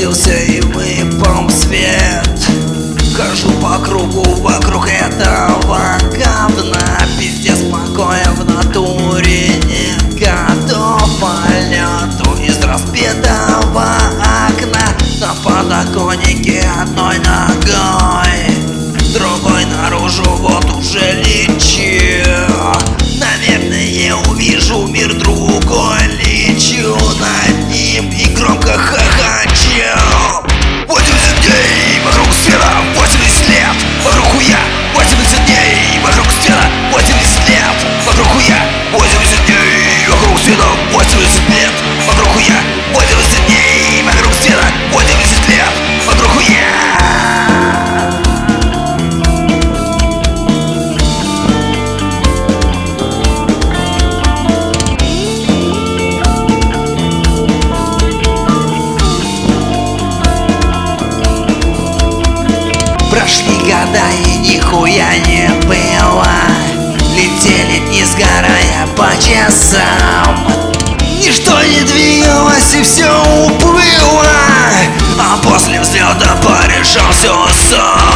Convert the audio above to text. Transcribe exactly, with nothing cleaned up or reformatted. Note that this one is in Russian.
пробудился и выпал свет. Хожу по кругу вокруг этого говна. Пиздец, покоя в натуре нет. Готов полету из разбитого окна. На подоконнике одной ногой, другой наружу, вот уже лечу. Наверное, увижу мир другой. Лечу над ним и громко хохочу. восемьдесят дней вокруг света, восемьдесят лет вокруг хуя. восемьдесят дней вокруг света, восемьдесят лет вокруг хуя. восемьдесят дней вокруг света, восемьдесят лет вокруг хуя. восемьдесят дней вокруг света, восемьдесят лет вокруг хуя. Прошли года и нихуя не было. Летели дни, сгорая по часам. Ничто не двигалось и все уплыло. А после взлета порешал все сам.